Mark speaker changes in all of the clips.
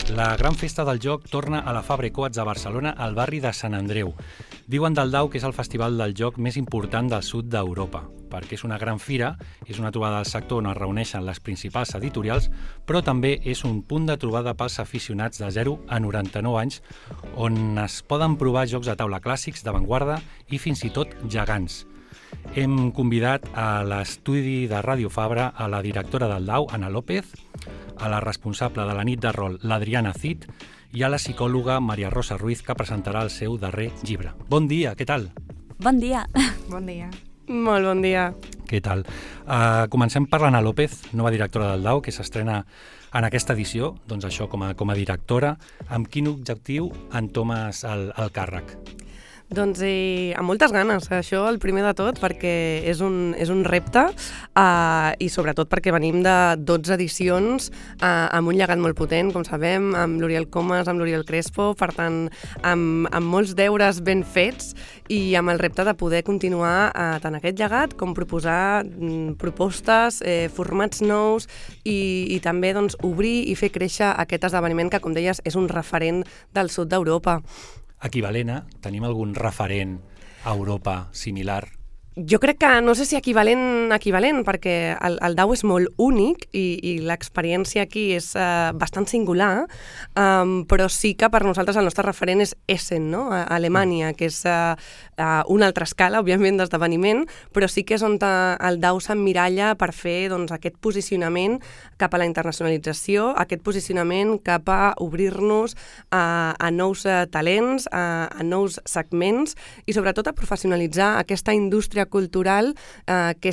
Speaker 1: La gran festa del joc torna a la Fabra i Coats a Barcelona, al barri de Sant Andreu. Diuen del DAU que és el festival del joc més important del sud d'Europa, perquè és una gran fira, és una trobada del sector on es reuneixen les principals editorials, però també és un punt de trobada pels aficionats de 0 a 99 anys, on es poden provar jocs de taula clàssics, d'avantguarda i fins i tot gegants. Hem convidat a l'estudi de Ràdio Fabra a la directora del DAU, Ana López, a la responsable de la nit de rol, l'Adriana Cid, i a la psicòloga Maria Rosa Ruiz, que presentarà el seu darrer llibre. Bon dia, què tal?
Speaker 2: Bon dia.
Speaker 3: Bon dia.
Speaker 4: Molt bon dia.
Speaker 1: Què tal? Comencem per l'Anna López, nova directora del DAU, que s'estrena en aquesta edició, doncs això com a directora. Amb quin objectiu entomes el càrrec?
Speaker 4: Doncs amb moltes ganes, això el primer de tot, perquè és un repte i sobretot perquè venim de 12 edicions amb un llegat molt potent, com sabem, amb l'Oriol Comas, amb l'Oriol Crespo, per tant, amb molts deures ben fets i amb el repte de poder continuar tant aquest llegat com proposar propostes, formats nous i també doncs, obrir i fer créixer aquest esdeveniment que, com deies, és un referent del sud d'Europa.
Speaker 1: Equivalent, tenim algun referent a Europa similar?
Speaker 4: Jo crec que no sé si equivalent, perquè el DAU és molt únic i l'experiència aquí és bastant singular, però sí que per nosaltres el nostre referent és Essen, no? A Alemanya, que és una altra escala, òbviament, d'esdeveniment, però sí que és on el DAU s'emmiralla per fer doncs, aquest posicionament cap a la internacionalització, aquest posicionament cap a obrir-nos a nous talents, a nous segments i sobretot a professionalitzar aquesta indústria cultural que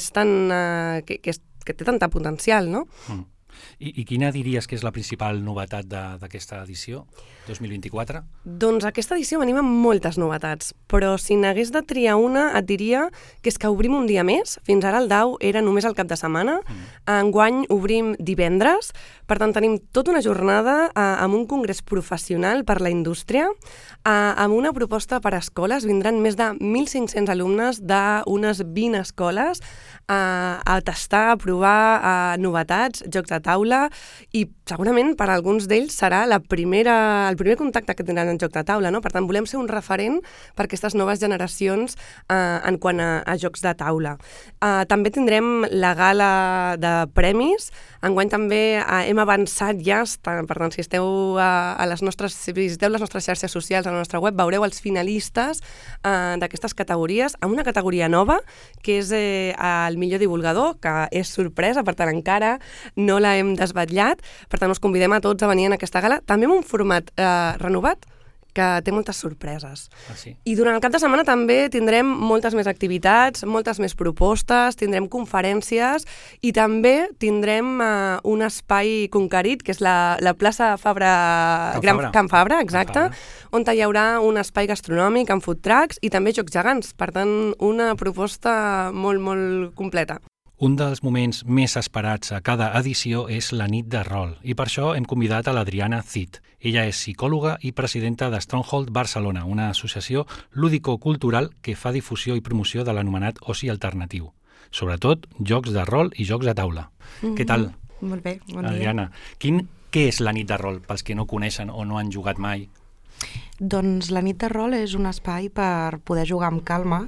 Speaker 4: té tanta potencial, no?
Speaker 1: I quina diries que és la principal novetat d'aquesta edició 2024?
Speaker 4: Doncs aquesta edició venim amb moltes novetats, però si n'hagués de triar una et diria que és que obrim un dia més. Fins ara el DAU era només el cap de setmana. Enguany obrim divendres, per tant tenim tota una jornada amb un congrés professional per la indústria, amb una proposta per a escoles. Vindran més de 1.500 alumnes d'unes 20 escoles a tastar, a provar novetats, jocs de taula, i segurament per a alguns d'ells serà el primer contacte que tindran en joc de taula, no? Per tant, volem ser un referent per a aquestes noves generacions en quant a jocs de taula. També tindrem la gala de premis. Enguany també hem avançat ja, per tant, si visiteu les nostres xarxes socials a la nostra web, veureu els finalistes d'aquestes categories, amb una categoria nova, que és el millor divulgador, que és sorpresa, per tant encara no la hem desvetllat. Per tant, us convidem a tots a venir en aquesta gala, també amb un format renovat, que té moltes sorpreses.
Speaker 1: Sí.
Speaker 4: I durant el cap de setmana també tindrem moltes més activitats, moltes més propostes, tindrem conferències i també tindrem un espai conquerit, que és la plaça Can Fabra, exacte, on hi haurà un espai gastronòmic amb food trucks i també jocs gegants. Per tant, una proposta molt, molt completa.
Speaker 1: Un dels moments més esperats a cada edició és la nit de rol, i per això hem convidat a l'Adriana Cid. Ella és psicòloga i presidenta de Stronghold Barcelona, una associació lúdico-cultural que fa difusió i promoció de l'anomenat oci alternatiu. Sobretot, jocs de rol i jocs de taula. Què tal?
Speaker 3: Molt bé, bon dia.
Speaker 1: Adriana, què és la nit de rol, pels que no coneixen o no han jugat mai?
Speaker 3: Doncs la nit de rol és un espai per poder jugar amb calma.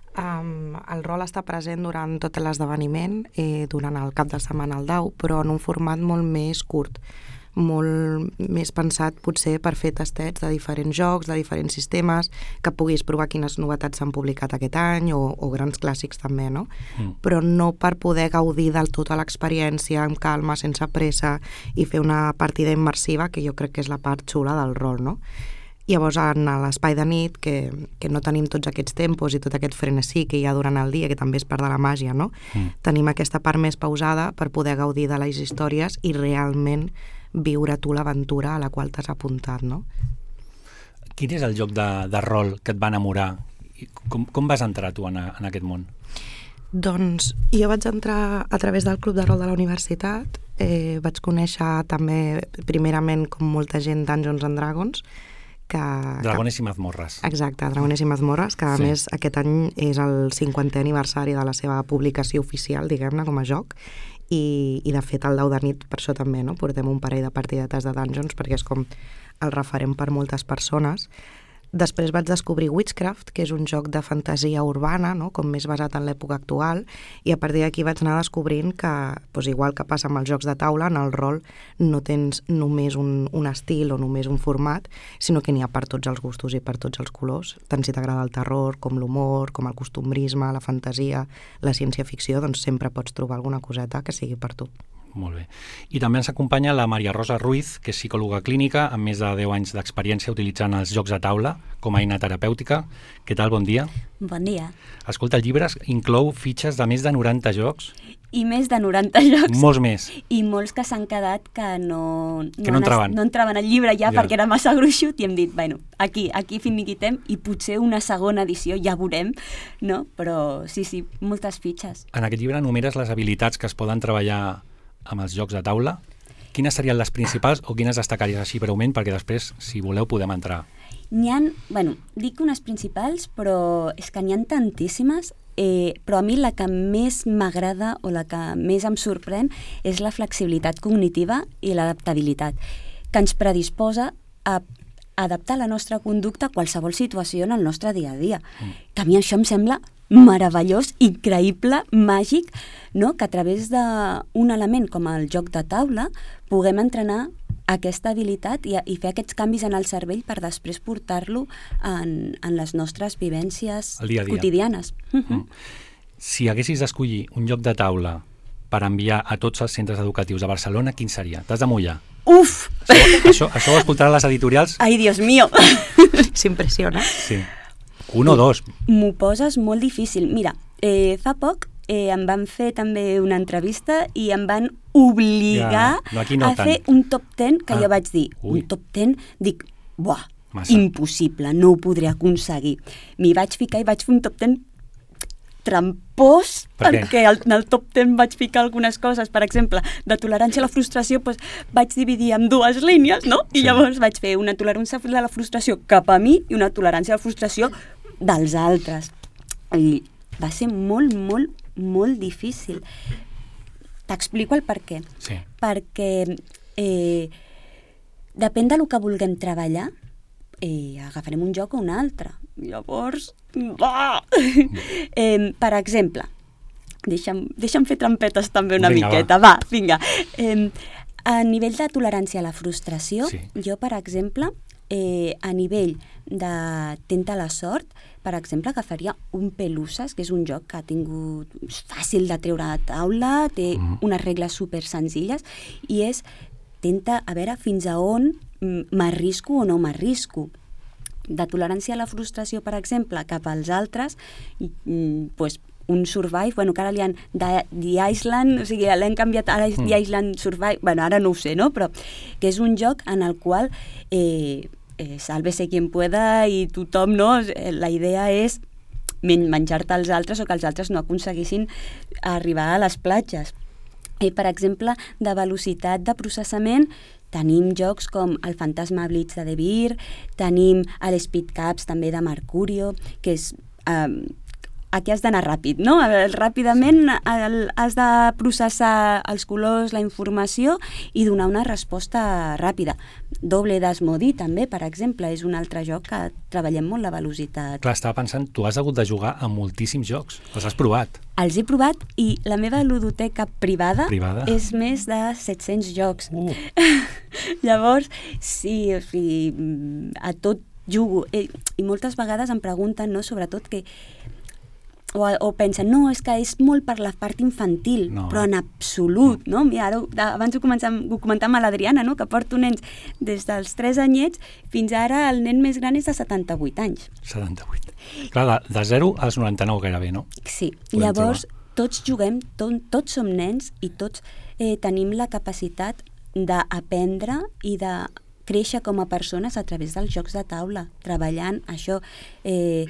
Speaker 3: El rol està present durant tot l'esdeveniment, durant el cap de setmana al DAU, però en un format molt més curt, molt més pensat potser per fer tastets de diferents jocs, de diferents sistemes, que puguis provar quines novetats s'han publicat aquest any o grans clàssics també, no? Però no per poder gaudir del tot a l'experiència amb calma, sense pressa i fer una partida immersiva, que jo crec que és la part xula del rol, no? Llavors, en l'espai de nit, que no tenim tots aquests tempos i tot aquest frenesí que hi ha durant el dia, que també és part de la màgia, no? Tenim aquesta part més pausada per poder gaudir de les històries i realment viure tu l'aventura a la qual t'has apuntat, no?
Speaker 1: Quin és el joc de rol que et va enamorar? Com vas entrar tu en aquest món?
Speaker 3: Doncs jo vaig entrar a través del Club de Rol de la Universitat. Vaig conèixer també, primerament, com molta gent, Dungeons and Dragons,
Speaker 1: Dragones i mazmorres.
Speaker 3: Exacte, Dragones i mazmorres, que a més aquest any és el 50è aniversari de la seva publicació oficial, diguem-ne, com a joc, i de fet el Dau de nit per això també, no? Portem un parell de partidetes de Dungeons perquè és com el referent per moltes persones. Després vaig descobrir Witchcraft, que és un joc de fantasia urbana, no? Com més basat en l'època actual, i a partir d'aquí vaig anar descobrint que, doncs igual que passa amb els jocs de taula, en el rol no tens només un estil o només un format, sinó que n'hi ha per tots els gustos i per tots els colors, tant si t'agrada el terror, com l'humor, com el costumbrisme, la fantasia, la ciència-ficció, doncs sempre pots trobar alguna coseta que sigui per tu.
Speaker 1: Molt bé. I també ens acompanya la Maria Rosa Ruiz, que és psicòloga clínica, amb més de 10 anys d'experiència utilitzant els jocs de taula com a eina terapèutica. Què tal? Bon dia.
Speaker 2: Bon dia.
Speaker 1: Escolta, el llibre inclou fitxes de més de 90 jocs.
Speaker 2: I més de 90 jocs.
Speaker 1: Molts més.
Speaker 2: I molts que s'han quedat que no
Speaker 1: entraven
Speaker 2: al llibre ja perquè era massa gruixut i hem dit, bueno, aquí finiquitem i potser una segona edició ja veurem, no? Però sí, moltes fitxes.
Speaker 1: En aquest llibre enumeres les habilitats que es poden treballar amb els jocs de taula. Quines serien les principals o quines destacaries així breument perquè després, si voleu, podem entrar?
Speaker 2: N'hi ha, dic unes principals, però és que n'hi ha tantíssimes, però a mi la que més m'agrada o la que més em sorprèn és la flexibilitat cognitiva i l'adaptabilitat, que ens predisposa a adaptar la nostra conducta a qualsevol situació en el nostre dia a dia. Que a mi això em sembla meravellós, increïble, màgic, no? Que a través d'un element com el joc de taula puguem entrenar aquesta habilitat i fer aquests canvis en el cervell per després portar-lo en les nostres vivències quotidianes.
Speaker 1: Si haguessis d'escollir un joc de taula per enviar a tots els centres educatius de Barcelona, quin seria? T'has de mullar.
Speaker 2: Uf!
Speaker 1: Això ho escoltaran les editorials.
Speaker 2: Ai, Dios mío!
Speaker 3: S'impressiona.
Speaker 1: Sí. Un o dos.
Speaker 2: M'ho poses molt difícil. Mira, fa poc em van fer també una entrevista i em van obligar a fer un top 10 que jo vaig dir. Un top 10, dic, buah, impossible, no ho podré aconseguir. M'hi vaig ficar i vaig fer un top 10 trampós, perquè en el top 10 vaig ficar algunes coses, per exemple, de tolerància a la frustració, doncs vaig dividir en dues línies, no? I llavors vaig fer una tolerància a la frustració cap a mi i una tolerància a la frustració dels altres. I va ser molt, molt, molt difícil. T'explico el per què.
Speaker 1: Sí.
Speaker 2: Perquè depèn del que vulguem treballar, agafarem un joc o un altre. Llavors, per exemple, deixa'm fer trampetes també una miqueta. Vinga. A nivell de tolerància a la frustració, jo, per exemple, a nivell de Tenta la sort, per exemple, agafaria un Pelusas, que és un joc que ha tingut fàcil de treure a taula, té unes regles super senzilles, i tenta a veure fins a on m'arrisco o no m'arrisco. De tolerància a la frustració, per exemple, cap als altres, doncs un Survive, que ara li han The Island, o sigui, l'han canviat ara The Island Survive, ara no ho sé, no? Però que és un joc en el qual sálvese quien pueda i tothom, no? La idea és menjar-te els altres o que els altres no aconseguissin arribar a les platges. Per exemple, de velocitat de processament, tenim jocs com el Fantasma Blitz de De Beer, tenim l'Speed Caps també de Mercurio, que és... Aquí has d'anar ràpid, no? Ràpidament has de processar els colors, la informació i donar una resposta ràpida. Doble d'Asmodi també, per exemple, és un altre joc que treballem molt la velocitat.
Speaker 1: Clar, estava pensant, tu has hagut de jugar a moltíssims jocs. Els has provat?
Speaker 2: Els he provat i la meva ludoteca privada és més de 700 jocs. Llavors, sí, o sigui, a tot jugo. I moltes vegades em pregunten, no?, sobretot que o pensen, no, és que és molt per la part infantil, però en absolut, no? Mira, abans ho comentàvem a l'Adriana, no?, que porto nens des dels 3 anyets fins ara el nen més gran és de 78 anys.
Speaker 1: 78. Clar, de 0 als 99 gairebé, no?
Speaker 2: Sí, llavors tots juguem, tots som nens i tots tenim la capacitat d'aprendre i de créixer com a persones a través dels jocs de taula, treballant això,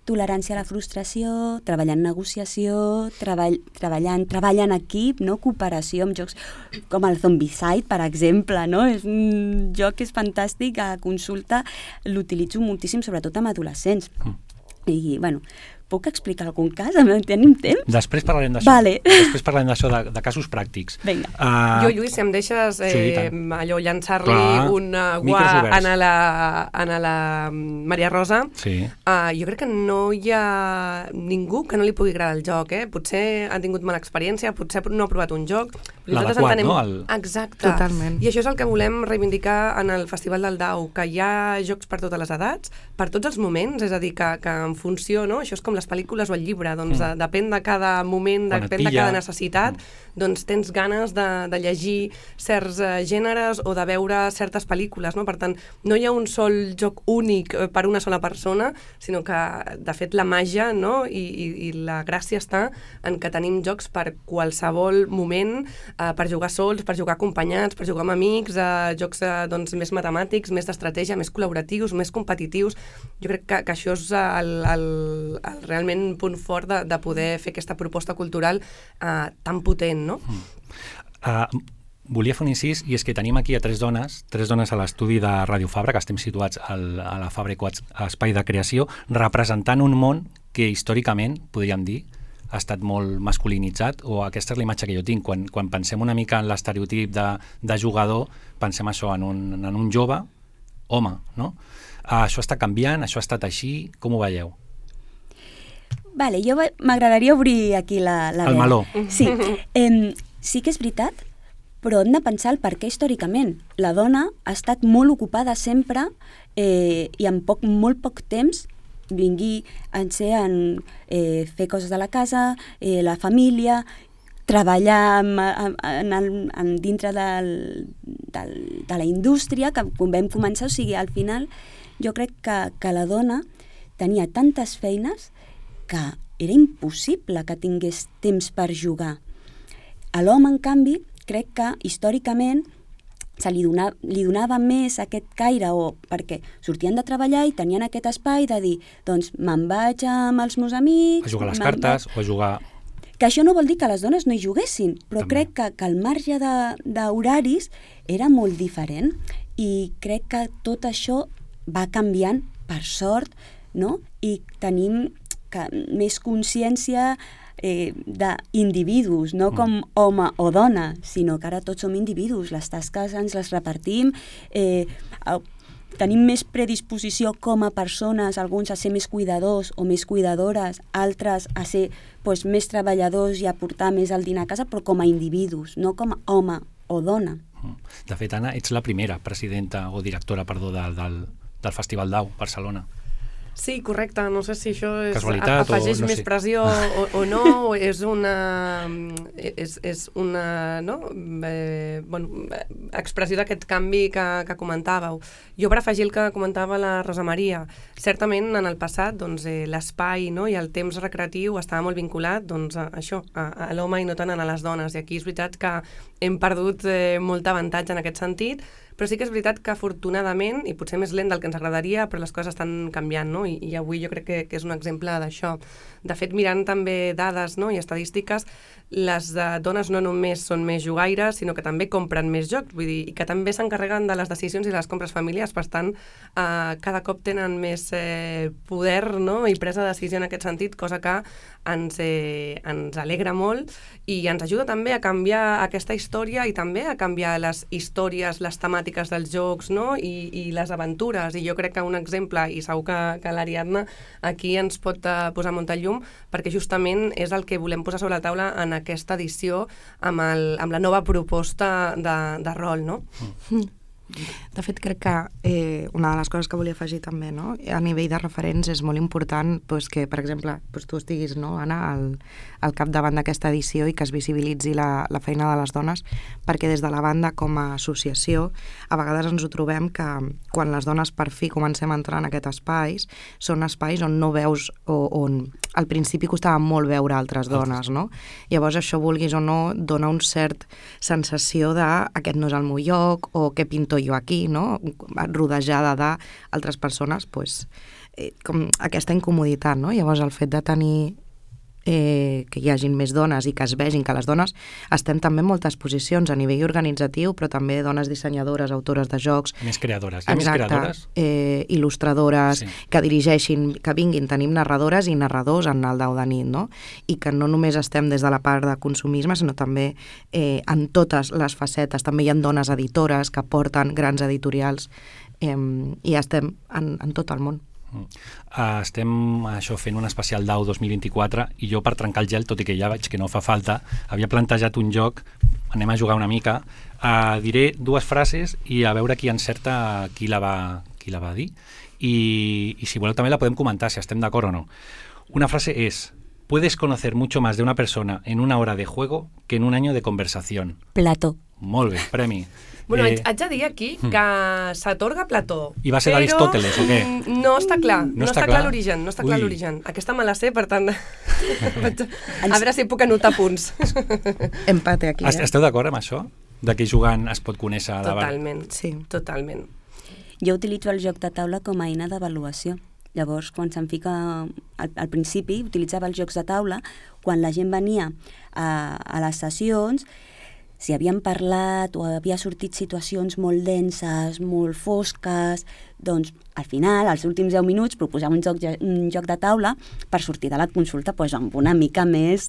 Speaker 2: tolerància a la frustració, treballar en negociació, treballar en equip, no? Cooperació amb jocs com el Zombicide, per exemple, no? És un joc que és fantàstic, a consulta l'utilitzo moltíssim, sobretot amb adolescents. I, bueno, puc explicar algun cas? Tenim temps?
Speaker 1: Després parlarem d'això.
Speaker 2: Vale.
Speaker 1: Després parlarem d'això, de casos pràctics.
Speaker 2: Vinga.
Speaker 4: Jo, Lluís, si em deixes allò llançar-li un guà a la Maria Rosa, jo crec que no hi ha ningú que no li pugui agradar el joc. Potser ha tingut mala experiència, potser no ha provat un joc.
Speaker 1: L'adequat, no?
Speaker 4: Exacte.
Speaker 3: Totalment.
Speaker 4: I això és el que volem reivindicar en el Festival del Dau, que hi ha jocs per totes les edats, per tots els moments, és a dir, que en funció, no? Això és com les pel·lícules o el llibre, doncs depèn de cada moment, depèn de cada necessitat, doncs tens ganes de llegir certs gèneres o de veure certes pel·lícules, no? Per tant, no hi ha un sol joc únic per una sola persona, sinó que, de fet, la màgia, no? I la gràcia està en que tenim jocs per qualsevol moment, per jugar sols, per jugar acompanyats, per jugar amb amics, jocs doncs, més matemàtics, més d'estratègia, més col·laboratius, més competitius. Jo crec que això és el realment punt fort de poder fer aquesta proposta cultural tan potent, no?
Speaker 1: Volia fer un incís, i és que tenim aquí a tres dones a l'estudi de Ràdio Fabra, que estem situats a la Fabra i Coats Espai de Creació, representant un món que històricament, podríem dir, ha estat molt masculinitzat, o aquesta és la imatge que jo tinc. Quan pensem una mica en l'estereotip de jugador, pensem això, en un jove home, no? Això està canviant, això ha estat així, com ho veieu?
Speaker 2: Vale, jo m'agradaria obrir aquí la
Speaker 1: el meló.
Speaker 2: Sí. Sí que és veritat, però hem de pensar el per què històricament. La dona ha estat molt ocupada sempre i en molt poc temps vingui en fer coses de la casa, la família, treballar dintre de la indústria, que vam començar, o sigui, al final jo crec que la dona tenia tantes feines que era impossible que tingués temps per jugar. A l'home, en canvi, crec que històricament li donava més aquest caire, perquè sortien de treballar i tenien aquest espai de dir, doncs me'n vaig amb els meus amics...
Speaker 1: A jugar a les cartes o a jugar...
Speaker 2: Que això no vol dir que les dones no hi juguessin, però
Speaker 1: També.
Speaker 2: crec que el marge d'horaris era molt diferent i crec que tot això va canviant, per sort, no? I tenim més consciència d'individus, no com home o dona, sinó que ara tots som individus, les tasques ens les repartim, tenim més predisposició com a persones, alguns a ser més cuidadors o més cuidadores, altres a ser més treballadors i a portar més el dinar a casa, però com a individus, no com a home o dona.
Speaker 1: De fet, Anna, ets la primera presidenta o directora, del Festival Dau, Barcelona.
Speaker 4: Sí, correcte. No sé si això
Speaker 1: afegeix
Speaker 4: més pressió o no, és una expressió d'aquest canvi que comentàveu. Jo, per afegir el que comentava la Rosa Maria, certament en el passat l'espai i el temps recreatiu estava molt vinculat a l'home i no tant a les dones, i aquí és veritat que hem perdut molt avantatge en aquest sentit, però sí que és veritat que afortunadament, i potser més lent del que ens agradaria, però les coses estan canviant, no? I avui jo crec que és un exemple d'això. De fet, mirant també dades i estadístiques, les dones no només són més jugaires, sinó que també compren més jocs, vull dir, i que també s'encarreguen de les decisions i les compres familiars, per tant, cada cop tenen més poder i presa de decisió en aquest sentit, cosa que ens alegra molt i ens ajuda també a canviar aquesta història i també a canviar les històries, les temàtiques dels jocs i les aventures. I jo crec que un exemple, i segur que l'Ariadna aquí ens pot posar molta llum, perquè justament és el que volem posar sobre la taula en aquesta edició amb la nova proposta de rol, no?
Speaker 3: De fet, crec que una de les coses que volia afegir també, a nivell de referents, és molt important que, per exemple, tu estiguis, Anna, al capdavant d'aquesta edició i que es visibilitzi la feina de les dones, perquè des de la banda, com a associació, a vegades ens ho trobem que quan les dones per fi comencem a entrar en aquests espais, són espais on no veus, o on al principi costava molt veure altres dones, no? Llavors això, vulguis o no, dona un cert sensació de aquest no és el meu lloc, o què pinto jo aquí, no? Rodejada d'altres persones, com aquesta incomoditat, no? Llavors el fet de tenir que hi hagin més dones i que es vegin que les dones estem també en moltes posicions a nivell organitzatiu, però també dones dissenyadores, autores de jocs.
Speaker 1: Més creadores. Hi ha més creadores?
Speaker 3: Il·lustradores, que dirigeixin, que vinguin. Tenim narradores i narradors en el Dau de nit, no? I que no només estem des de la part de consumisme, sinó també en totes les facetes. També hi ha dones editores que porten grans editorials i estem en tot el món.
Speaker 1: Estem fent un especial DAU 2024 i jo, per trencar el gel, tot i que ja veig que no fa falta, havia plantejat un joc, anem a jugar una mica, diré dues frases i a veure qui encerta qui la va dir i si voleu també la podem comentar, si estem d'acord o no. Una frase és: puedes conocer mucho más de una persona en una hora de juego que en un año de conversación.
Speaker 2: Plató.
Speaker 1: Molt bé, premi.
Speaker 4: Bueno, haig de dir aquí que s'atorga Plató.
Speaker 1: I va ser d'Aristòteles, o què?
Speaker 4: No està clar. No està clar l'origen. No està clar
Speaker 1: Ui.
Speaker 4: l'origen. Aquesta me la sé, per tant... a veure si puc anotar punts.
Speaker 3: Empate aquí,
Speaker 1: Esteu d'acord amb això? De que jugant es pot conèixer...
Speaker 4: Totalment,
Speaker 3: sí.
Speaker 4: Totalment.
Speaker 2: Jo utilitzo el joc de taula com a eina d'avaluació. Llavors, quan se'm fica... Al principi, utilitzava els jocs de taula, quan la gent venia a les sessions, si havien parlat o havia sortit situacions molt denses, molt fosques, doncs al final, als últims 10 minuts, proposava un joc de taula per sortir de la consulta amb una mica més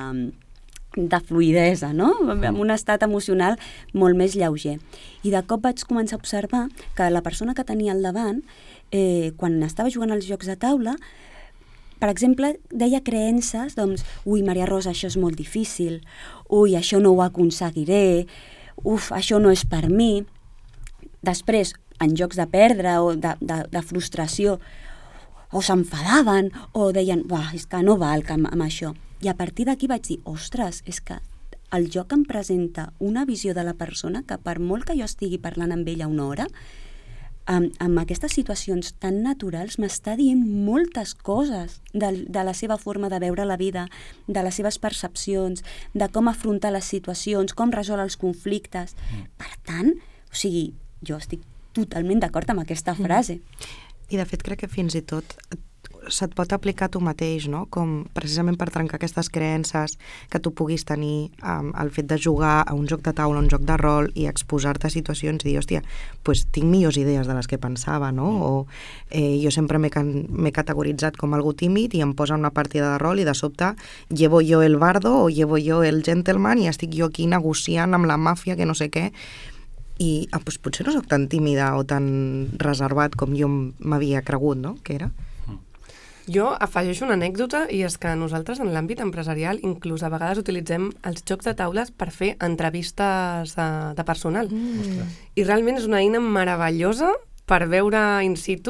Speaker 2: de fluïdesa, no? Amb un estat emocional molt més lleuger. I de cop vaig començar a observar que la persona que tenia al davant, quan estava jugant als jocs de taula, per exemple, deia creences, doncs, ui, Maria Rosa, això és molt difícil, ui, això no ho aconseguiré, això no és per mi. Després, en jocs de perdre o de frustració, o s'enfadaven, o deien, és que no val amb això. I a partir d'aquí vaig dir, ostres, és que el joc em presenta una visió de la persona que per molt que jo estigui parlant amb ella una hora, amb aquestes situacions tan naturals m'està dient moltes coses de la seva forma de veure la vida, de les seves percepcions, de com afrontar les situacions, com resol els conflictes. Per tant, jo estic totalment d'acord amb aquesta frase.
Speaker 3: I de fet crec que fins i tot se't pot aplicar tu mateix, no? Com precisament per trencar aquestes creences que tu puguis tenir el fet de jugar a un joc de taula, un joc de rol i exposar-te a situacions i dir, hòstia, pues tinc millors idees de les que pensava, no? O jo sempre m'he categoritzat com algú tímid i em posa una partida de rol i de sobte llevo jo el bardo o llevo jo el gentleman i estic jo aquí negociant amb la màfia que no sé què. I pues potser no soc tan tímida o tan reservat com jo m'havia cregut, no?, que era.
Speaker 4: Jo afegeixo una anècdota i és que nosaltres en l'àmbit empresarial inclús a vegades utilitzem els jocs de taules per fer entrevistes de personal. I realment és una eina meravellosa per veure in situ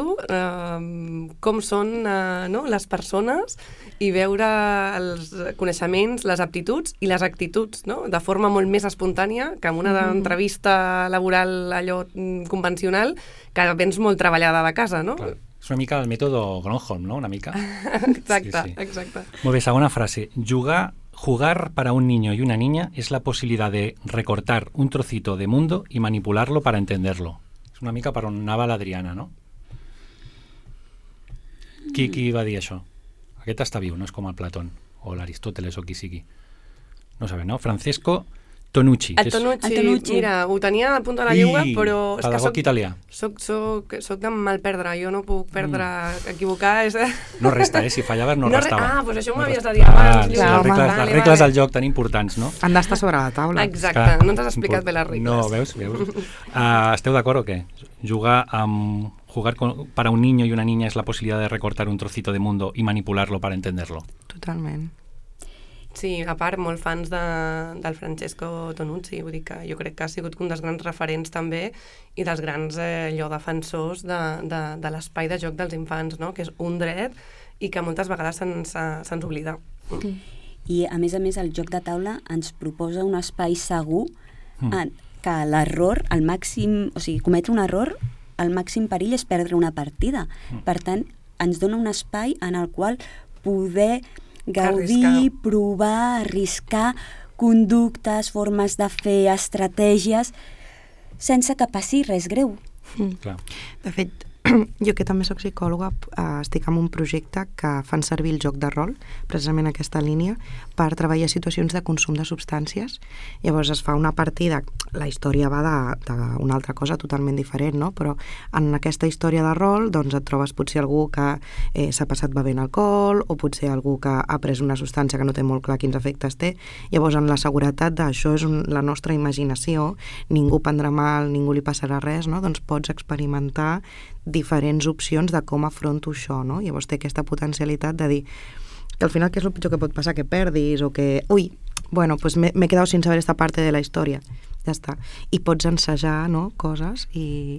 Speaker 4: com són les persones i veure els coneixements, les aptituds i les actituds, no? De forma molt més espontània que en una entrevista laboral allò convencional que vens molt treballada de casa, no?
Speaker 1: Clar. És una mica el mètode Gronholm, ¿no? Una mica.
Speaker 4: Exacte,
Speaker 1: sí.
Speaker 4: Exacte.
Speaker 1: Molt bé, segona frase. Jugar para un niño y una niña es la posibilidad de recortar un trocito de mundo y manipularlo para entenderlo. És una mica per on anava l'Adriana, no? Qui va dir això? Aquest està viu, no és com el Platón o l'Aristòteles o qui sigui. No sabem, no? Francesco Tonucci.
Speaker 4: El Tonucci, mira, ho tenia al punt de la llengua, però...
Speaker 1: pedagog italià.
Speaker 4: Soc de mal perdre, jo no puc perdre, equivocar...
Speaker 1: No resta, si fallaves no restava.
Speaker 4: Doncs això m'havies de dir abans.
Speaker 1: Les regles del joc tan importants, no?
Speaker 3: Han d'estar sobre la taula.
Speaker 4: Exacte, no ens has explicat bé les regles.
Speaker 1: No, veus? Esteu d'acord o què? Jugar para un niño y una niña es la posibilidad de recortar un trocito de mundo y manipularlo para entenderlo.
Speaker 3: Totalment.
Speaker 4: Sí, a part, molt fans del Francesco Tonucci, vull dir que jo crec que ha sigut un dels grans referents també i dels grans defensors de l'espai de joc dels infants, no? Que és un dret i que moltes vegades se'ns oblida.
Speaker 2: I a més, el joc de taula ens proposa un espai segur que l'error, el màxim, o sigui, cometre un error, el màxim perill és perdre una partida. Per tant, ens dona un espai en el qual poder gaudir, provar, arriscar conductes, formes de fer, estratègies, sense que passi res greu.
Speaker 3: De fet, Jo, que també soc psicòloga, estic en un projecte que fan servir el joc de rol, precisament aquesta línia, per treballar situacions de consum de substàncies. Llavors es fa una partida, la història va d'una altra cosa totalment diferent, no? Però en aquesta història de rol doncs et trobes potser algú que s'ha passat bevent alcohol, o potser algú que ha pres una substància que no té molt clar quins efectes té. Llavors, en la seguretat d'això és la nostra imaginació, ningú prendrà mal, ningú li passarà res, no? Doncs pots experimentar diferents opcions de com afronto això, no? Llavors té aquesta potencialitat de dir que al final què és el pitjor que pot passar, que perdis o que... Ui, bueno, pues me he quedado sin saber esta parte de la història. Ja està. I pots ensejar, no?, coses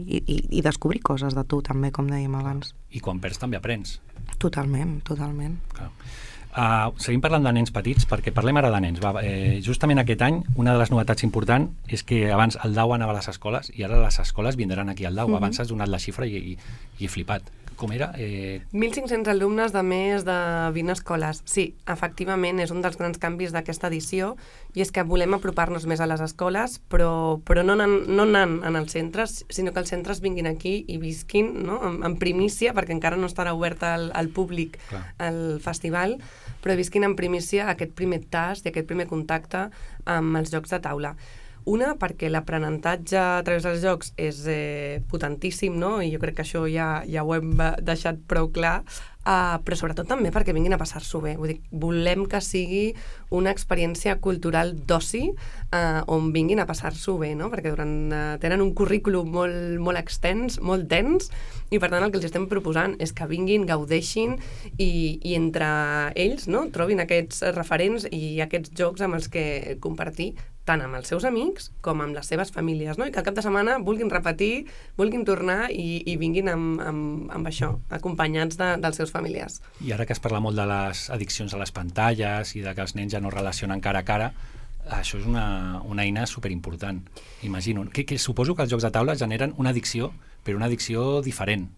Speaker 3: i descobrir coses de tu també, com dèiem abans.
Speaker 1: I quan perds també aprens.
Speaker 3: Totalment.
Speaker 1: Clar. Seguim parlant de nens petits, perquè parlem ara de nens. Justament aquest any, una de les novetats importants és que abans el DAU anava a les escoles i ara les escoles vindran aquí al DAU. Abans has donat la xifra i he flipat. Com era?
Speaker 4: 1.500 alumnes de més de 20 escoles. Sí, efectivament, és un dels grans canvis d'aquesta edició i és que volem apropar-nos més a les escoles, però no anant en els centres, sinó que els centres vinguin aquí i visquin, no?, en primícia, perquè encara no estarà obert al públic el festival, però visquin en primícia aquest primer tast i aquest primer contacte amb els jocs de taula. Una, perquè l'aprenentatge a través dels jocs és potentíssim, no? I jo crec que això ja ho hem deixat prou clar, però sobretot també perquè vinguin a passar-s'ho bé. Vull dir, volem que sigui una experiència cultural d'oci on vinguin a passar-s'ho bé, no? Perquè tenen un currículum molt extens, molt dens, i per tant el que els estem proposant és que vinguin, gaudeixin i entre ells, no?, trobin aquests referents i aquests jocs amb els que compartir tant amb els seus amics com amb les seves famílies, no? I que al cap de setmana vulguin repetir, vulguin tornar i vinguin amb això, acompanyats dels seus familiars.
Speaker 1: I ara que es parla molt de les addiccions a les pantalles i de que els nens ja no relacionen cara a cara, això és una eina superimportant, imagino. Que suposo que els jocs de taula generen una addicció, però una addicció diferent.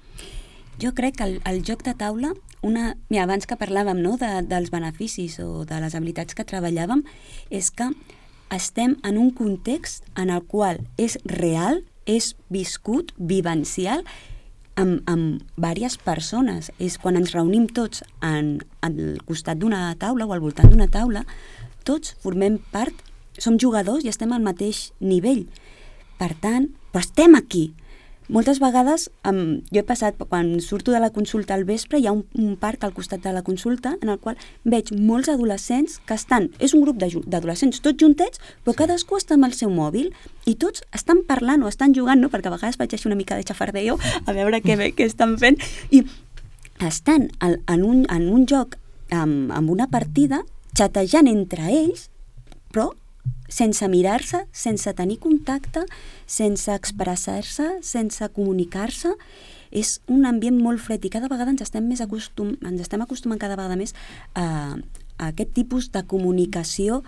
Speaker 2: Jo crec que el joc de taula, mira, abans que parlàvem, no?, dels beneficis o de les habilitats que treballàvem, és que estem en un context en el qual és real, és viscut, vivencial, amb diverses persones. És quan ens reunim tots al costat d'una taula o al voltant d'una taula, tots formem part, som jugadors i estem al mateix nivell. Per tant, però estem aquí. Moltes vegades, jo he passat, quan surto de la consulta al vespre, hi ha un parc al costat de la consulta en el qual veig molts adolescents que estan, és un grup d'adolescents tots juntets, però cadascú està amb el seu mòbil i tots estan parlant o estan jugant, no? Perquè a vegades faig així una mica de xafardeo a veure què estan fent, i estan en un joc amb una partida, xatejant entre ells, però sense mirar-se, sense tenir contacte, sense expressar-se, sense comunicar-se. És un ambient molt fred i cada vegada ens estem acostumant cada vegada més a aquest tipus de comunicació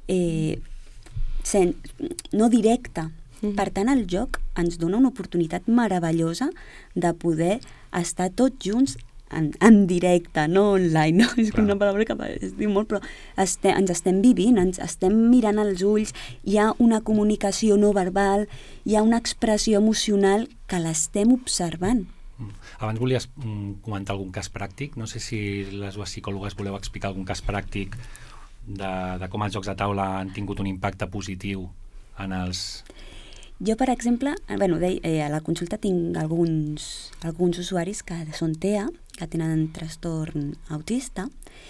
Speaker 2: no directa. Per tant, el joc ens dona una oportunitat meravellosa de poder estar tots junts en directe, no online, no? És una paraula que es diu molt, però ens estem vivint, ens estem mirant als ulls, hi ha una comunicació no verbal, hi ha una expressió emocional que l'estem observant.
Speaker 1: Abans volies comentar algun cas pràctic, no sé si les dues psicòlogues voleu explicar algun cas pràctic de com els jocs de taula han tingut un impacte positiu en els...
Speaker 2: Jo, per exemple, a la consulta tinc alguns usuaris que són TEA, que tenen trastorn autista,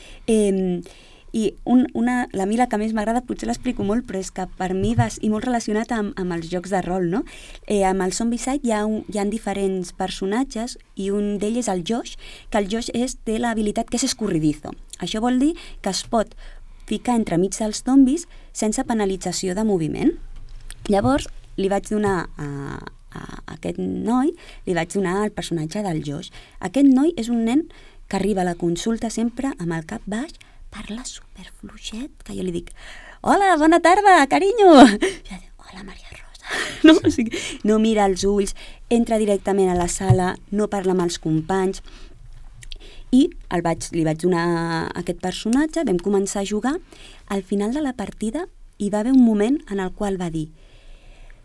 Speaker 2: i la que més m'agrada, potser l'explico molt, però és que per mi i molt relacionat amb els jocs de rol, no? Amb el Zombicide hi ha diferents personatges i un d'ells és el Josh, que el Josh té l'habilitat que és escorridizo. Això vol dir que es pot ficar entremig dels zombis sense penalització de moviment. Llavors, li vaig donar a aquest noi, li vaig donar el personatge del Josh. Aquest noi és un nen que arriba a la consulta sempre amb el cap baix, parla superfluixet, que jo li dic: hola, bona tarda, carinyo! I ella diu: hola, Maria Rosa. No? O sigui, no mira els ulls, entra directament a la sala, no parla amb els companys. I li vaig donar aquest personatge, vam començar a jugar. Al final de la partida hi va haver un moment en el qual va dir: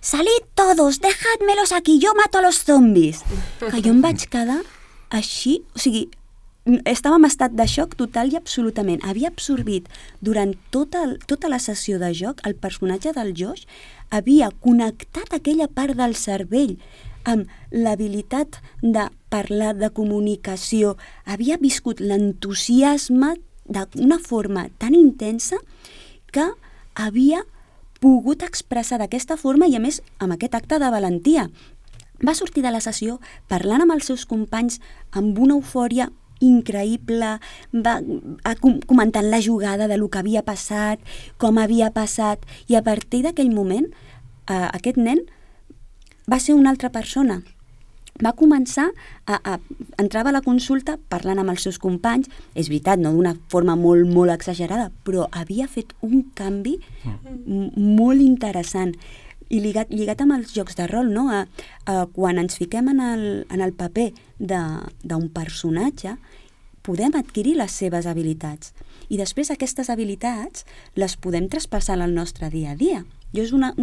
Speaker 2: salid todos, dejadmelos aquí, yo mato a los zombis. Que jo em vaig quedar així, o sigui, estava en estat de xoc total i absolutament. Havia absorbit durant tota la sessió de joc, el personatge del Josh havia connectat aquella part del cervell amb l'habilitat de parlar, de comunicació, havia viscut l'entusiasme d'una forma tan intensa que havia pogut expressar d'aquesta forma i, a més, amb aquest acte de valentia. Va sortir de la sessió parlant amb els seus companys amb una eufòria increïble, comentant la jugada de lo que havia passat, com havia passat, i a partir d'aquell moment aquest nen va ser una altra persona. Va començar entrava a la consulta parlant amb els seus companys, és veritat, no d'una forma molt, molt exagerada, però havia fet un canvi molt interessant. I lligat amb els jocs de rol, no? Quan ens fiquem en el paper d'un personatge, podem adquirir les seves habilitats. I després aquestes habilitats les podem traspassar al nostre dia a dia. Jo és una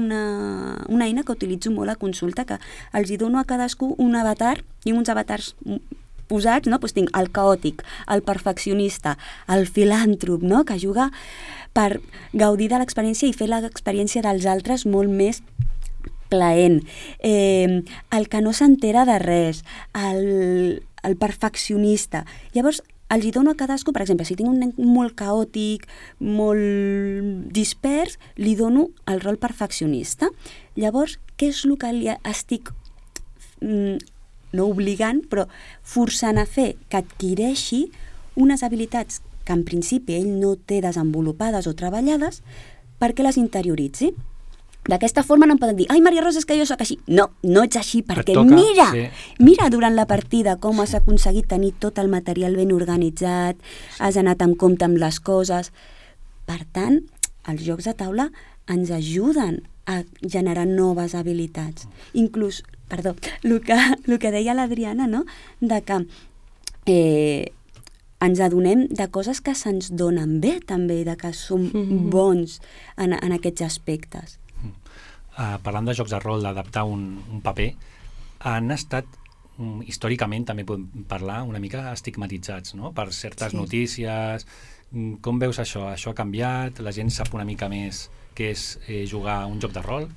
Speaker 2: eina que utilitzo molt a consulta, que els hi dono a cadascú un avatar, i uns avatars posats, no? Doncs tinc el caòtic, el perfeccionista, el filàntrop, no? Que juga per gaudir de l'experiència i fer l'experiència dels altres molt més plaent. El que no s'entera de res, el perfeccionista. Llavors, els hi dono a cadascú, per exemple, si tinc un nen molt caòtic, molt dispers, li dono el rol perfeccionista. Llavors, què és el que li estic no obligant, però forçant a fer que adquireixi unes habilitats que en principi ell no té desenvolupades o treballades perquè les interioritzi. D'aquesta forma no em poden dir ai, Maria Rosa, és que jo soc així. No, no ets així, perquè mira durant la partida com has aconseguit tenir tot el material ben organitzat, has anat en compte amb les coses. Per tant, els jocs de taula ens ajuden a generar noves habilitats. Inclús, el que deia l'Adriana, no? De que ens adonem de coses que se'ns donen bé, també, de que som bons en aquests aspectes.
Speaker 1: Parlant de jocs de rol, d'adaptar un paper, han estat, històricament també podem parlar, una mica estigmatitzats, no? Per certes notícies. Com veus això? Això ha canviat? La gent sap una mica més què és jugar un joc de rol?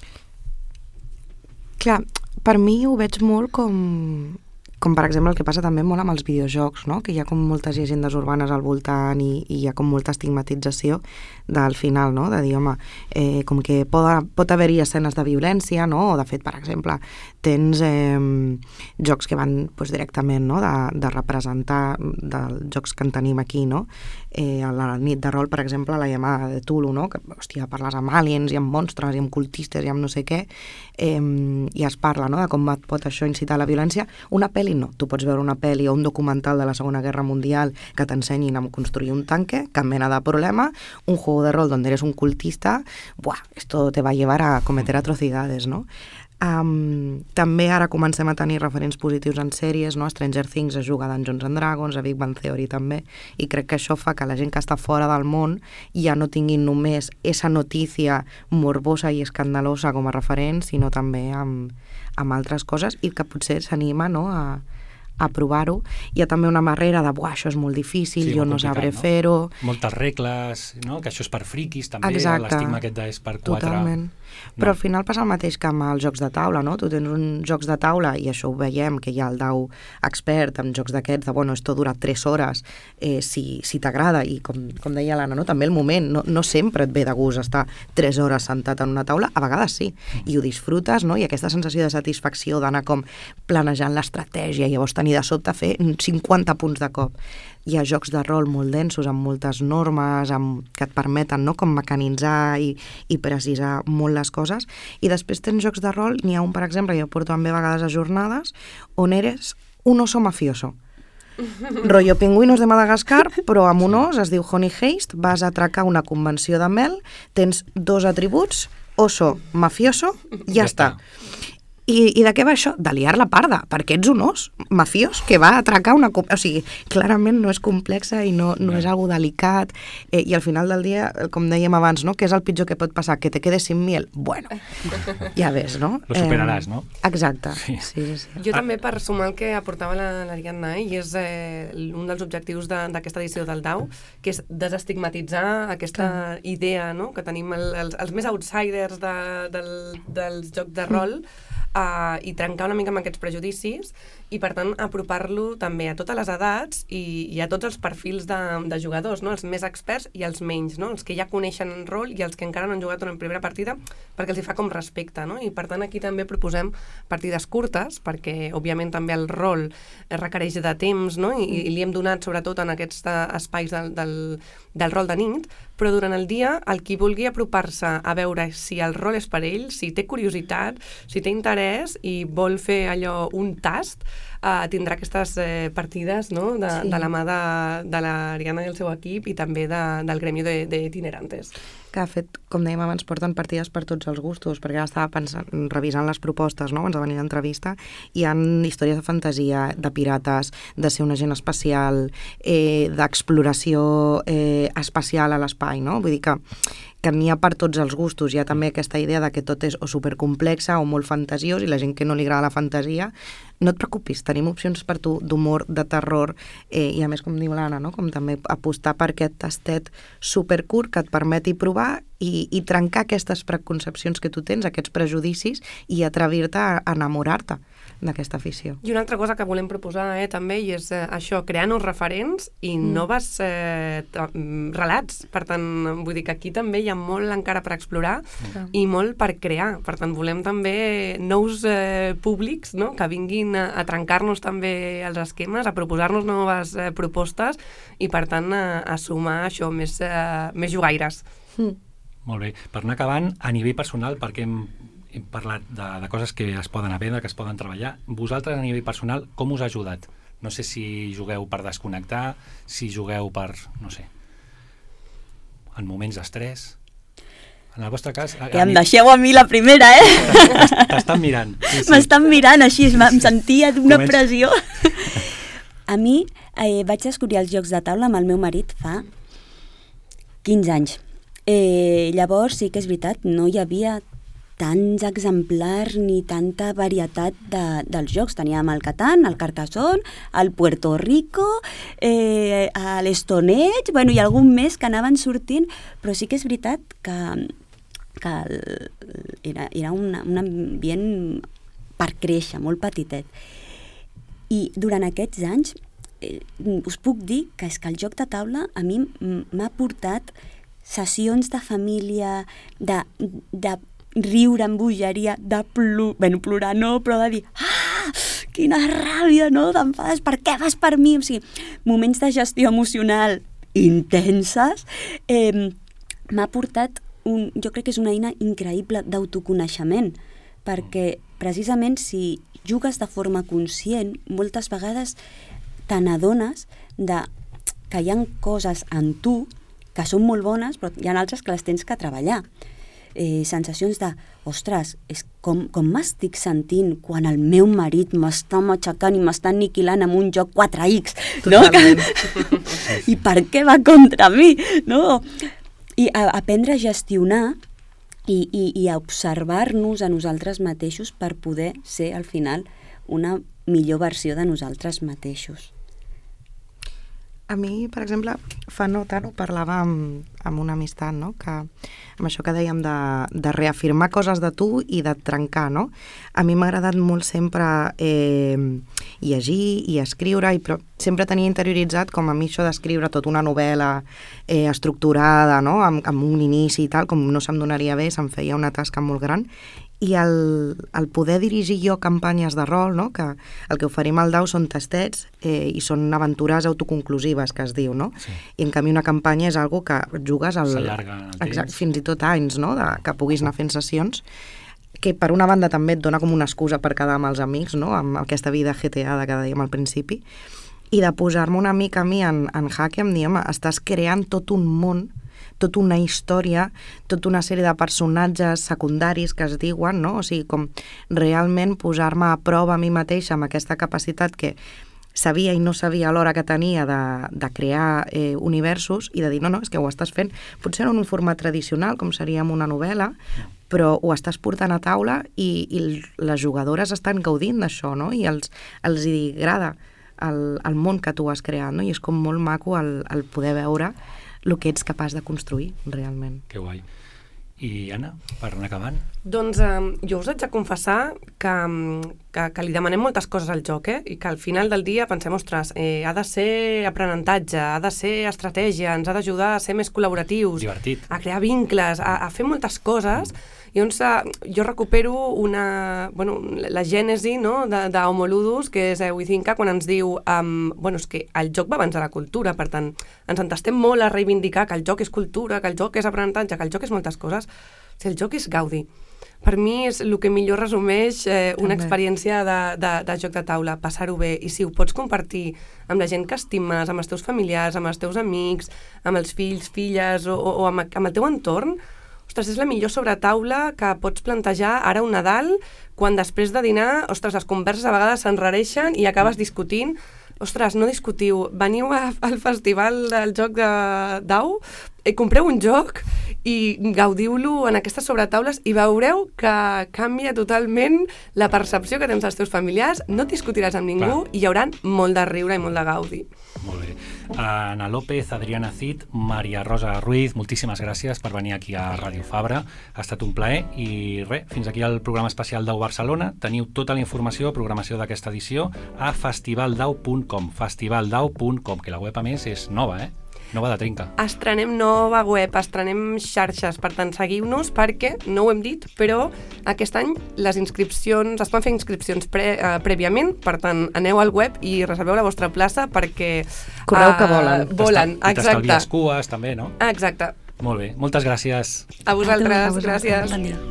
Speaker 3: Clar, per mi ho veig molt com per exemple el que passa també molt amb els videojocs, no? Que hi ha com moltes llegendes urbanes al voltant i hi ha com molta estigmatització del final, no? De dir, home, com que pot haver-hi escenes de violència, no? O de fet, per exemple, tens jocs que van directament, no? De representar dels jocs que en tenim aquí, no? A la nit de rol, per exemple, la llamada de Tulu, no? Que, hòstia, parles amb aliens i amb monstres i amb cultistes i amb no sé què, i es parla, no? De com pot això incitar a la violència. Una pel·li no. Tu pots veure una pel·li o un documental de la Segona Guerra Mundial que t'ensenyin a construir un tanque, cap mena de problema, un juego de rol donde eres un cultista, esto te va a llevar a cometer atrocidades, no? També ara comencem a tenir referents positius en sèries, no? Stranger Things es juga a Dungeons and Dragons, a Big Bang Theory també, i crec que això fa que la gent que està fora del món ja no tinguin només esa notícia morbosa i escandalosa com a referent, sinó també amb altres coses, i que potser s'anima, no? a provar-ho. Hi ha també una barrera de això és molt difícil, jo no sabré fer-ho.
Speaker 1: Moltes regles, no? Que això és per friquis també, l'estigma aquest és per 4.
Speaker 3: Totalment. Però al final passa el mateix que amb els jocs de taula, no? Tu tens uns jocs de taula, i això ho veiem, que hi ha el dau expert amb jocs d'aquests, de esto dura 3 hores, si t'agrada, i com deia l'Anna, no? També el moment, no sempre et ve de gust estar 3 hores sentat en una taula, a vegades sí, i ho disfrutes, no? I aquesta sensació de satisfacció d'anar com planejant l'estratègia i llavors tenir de sobte fer 50 punts de cop. Hi ha jocs de rol molt densos, amb moltes normes, que et permeten, no? Com mecanitzar i precisar molt les coses. I després tens jocs de rol, n'hi ha un, per exemple, jo porto també a vegades a jornades, on eres un oso mafioso. Rollo Pingüinos de Madagascar, però amb un os, es diu Honey Heist, vas a atracar una convenció de mel, tens 2 atributs, oso, mafioso, ja està. I de què va això? De liar la parda, perquè ets un os mafiós que va atracar una... O sigui, clarament no és complexa i no és algo delicat, i al final del dia, com dèiem abans, no? Què és el pitjor que pot passar? Que te quedes sin miel? Bueno, ja ves, no?
Speaker 1: Lo superaràs, no?
Speaker 3: Exacte. Sí.
Speaker 4: Jo també, per sumar el que aportava l'Ariadna, i és un dels objectius d'aquesta edició del DAU, que és desestigmatitzar aquesta idea, no?, que tenim els més outsiders dels jocs de rol, i trencar una mica amb aquests prejudicis i, per tant, apropar-lo també a totes les edats i a tots els perfils de jugadors, no? Els més experts i els menys, no? Els que ja coneixen el rol i els que encara no han jugat una primera partida, perquè els hi fa com respecte, no? I, per tant, aquí també proposem partides curtes, perquè, òbviament, també el rol requereix de temps, no? I li hem donat, sobretot, en aquests espais del rol de nit, però durant el dia, el qui vulgui apropar-se a veure si el rol és per ell, si té curiositat, si té interès i vol fer allò, un tast, tindrà aquestes partides, no?, de la mà de l'Ariadna i el seu equip i també del gremi d'itinerantes.
Speaker 3: Que, de fet, com dèiem abans, porten partides per tots els gustos, perquè ara estava revisant les propostes, no?, abans de venir a l'entrevista, hi ha històries de fantasia, de pirates, de ser un agent espacial, d'exploració espacial a l'espai, no? Vull dir que n'hi ha per tots els gustos. Hi ha també aquesta idea de que tot és o supercomplexa o molt fantasiós, i la gent que no li agrada la fantasia, no et preocupis, tenim opcions per tu d'humor, de terror, i a més, com diu l'Anna, no?, com també apostar per aquest tastet supercurt que et permeti provar i trencar aquestes preconcepcions que tu tens, aquests prejudicis, i atrevir-te a enamorar-te d'aquesta afició.
Speaker 4: I una altra cosa que volem proposar també, i és això, crear nous referents i noves relats. Per tant, vull dir que aquí també hi ha molt encara per explorar i molt per crear. Per tant, volem també nous públics, no?, que vinguin a trencar-nos també els esquemes, a proposar-nos noves propostes i, per tant, a sumar això, més jugaires.
Speaker 1: Molt bé. Per anar acabant, a nivell personal, perquè hem parlat de coses que es poden aprendre, que es poden treballar. Vosaltres, a nivell personal, com us ha ajudat? No sé si jugueu per desconnectar, si jugueu per, no sé, en moments d'estrès. En el vostre cas...
Speaker 2: Que em deixeu a mi la primera,
Speaker 1: T'estan mirant. Sí.
Speaker 2: M'estan mirant així, em sentia d'una pressió. A mi vaig descobrir els jocs de taula amb el meu marit fa 15 anys. Llavors, sí que és veritat, no hi havia tants exemplars ni tanta varietat dels jocs. Teníem el Catan, el Carcassonne, el Puerto Rico, l'Stone Age, bueno, i algun més que anaven sortint, però sí que és veritat que era un ambient per créixer, molt petitet. I durant aquests anys us puc dir que és que el joc de taula a mi m'ha portat sessions de família, de riure amb bogeria, de plorar no, però de dir, quina ràbia, no? T'enfades, per què vas per mi? O sigui, moments de gestió emocional intenses, m'ha portat jo crec que és una eina increïble d'autoconeixement, perquè precisament si jugues de forma conscient, moltes vegades te n'adones que hi ha coses en tu que són molt bones, però hi ha altres que les tens que treballar. Sensacions de, ostres, com m'estic sentint quan el meu marit m'està matxacant i m'està aniquilant amb un joc 4X, no? I per què va contra mi? No? I aprendre a gestionar i a observar-nos a nosaltres mateixos per poder ser, al final, una millor versió de nosaltres mateixos.
Speaker 3: A mi, per exemple, fa no tant ho parlava amb una amistat, no?, que amb això que dèiem de reafirmar coses de tu i de trencar, no? A mi m'ha agradat molt sempre llegir i escriure, però sempre tenia interioritzat com a mi això d'escriure tota una novel·la estructurada, no?, amb un inici i tal, com no se'm donaria bé, se'm feia una tasca molt gran. I el poder dirigir jo campanyes de rol, no?, que el que oferim al DAU són tastets i són aventures autoconclusives, que es diu, no? Sí. I en canvi una campanya és algo que jugues
Speaker 1: s'allarga en el temps.
Speaker 3: Fins i tot anys, no?, que puguis anar fent sessions, que per una banda també et dona com una excusa per quedar amb els amics, no?, amb aquesta vida GTA que dèiem al principi, i de posar-me una mica a mi en jaque, em diem, estàs creant tot un món tota una història, tota una sèrie de personatges secundaris que es diuen, no? O sigui, com realment posar-me a prova a mi mateixa amb aquesta capacitat que sabia i no sabia a l'hora que tenia de crear universos i de dir, no, és que ho estàs fent, potser no en un format tradicional, com seria en una novel·la, però ho estàs portant a taula i les jugadores estan gaudint d'això, no? I els agrada el món que tu has creat, no? I és com molt maco el poder veure el que ets capaç de construir, realment.
Speaker 1: Que guai. I Anna, per anar acabant?
Speaker 4: Doncs jo us haig de confessar que li demanem moltes coses al joc, i que al final del dia pensem, ostres, ha de ser aprenentatge, ha de ser estratègia, ens ha d'ajudar a ser més col·laboratius,
Speaker 1: divertit,
Speaker 4: a crear vincles, a fer moltes coses. I doncs jo recupero la gènesi, no, d'Homo Ludus, que és Huizinga, quan ens diu és que el joc va abans de la cultura, per tant, ens entestem molt a reivindicar que el joc és cultura, que el joc és aprenentatge, que el joc és moltes coses. O sigui, el joc és gaudi. Per mi és el que millor resumeix una experiència de joc de taula, passar-ho bé. I si ho pots compartir amb la gent que estimes, amb els teus familiars, amb els teus amics, amb els fills, filles o amb el teu entorn, ostres, és la millor sobretaula que pots plantejar ara un Nadal, quan després de dinar, ostres, les converses a vegades s'enrareixen i acabes discutint. Ostres, no discutiu, veniu al festival del joc d'Au, compreu un joc i gaudiu-lo en aquestes sobretaules i veureu que canvia totalment la percepció que tens dels teus familiars, no discutiràs amb ningú i hi haurà molt de riure i molt de gaudi.
Speaker 1: Molt bé. Ana López, Adriana Cid, Maria Rosa Ruiz, moltíssimes gràcies per venir aquí a Ràdio Fabra. Ha estat un plaer i res, fins aquí el programa especial d'Au Barcelona. Teniu tota la informació, programació d'aquesta edició a festivaldau.com, festivaldau.com, que la web a més és nova, nova de trinca.
Speaker 4: Estrenem nova web, estrenem xarxes, per tant, seguiu-nos perquè, no ho hem dit, però aquest any les inscripcions, es poden fer inscripcions prèviament, per tant, aneu al web i reserveu la vostra plaça perquè...
Speaker 3: Correu que volen.
Speaker 4: Volen,
Speaker 1: exacte. I t'estalvies
Speaker 4: exacte.
Speaker 1: cues, també, no?
Speaker 4: Exacte.
Speaker 1: Molt bé, moltes gràcies.
Speaker 4: A vosaltres, gràcies.
Speaker 2: Bon dia.